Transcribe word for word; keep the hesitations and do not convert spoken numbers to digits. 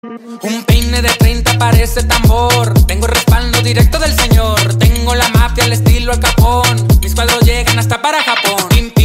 Un peine de treinta parece tambor. Tengo respaldo directo del señor. Tengo la mafia al estilo Al Capón. Mis cuadros llegan hasta para Japón.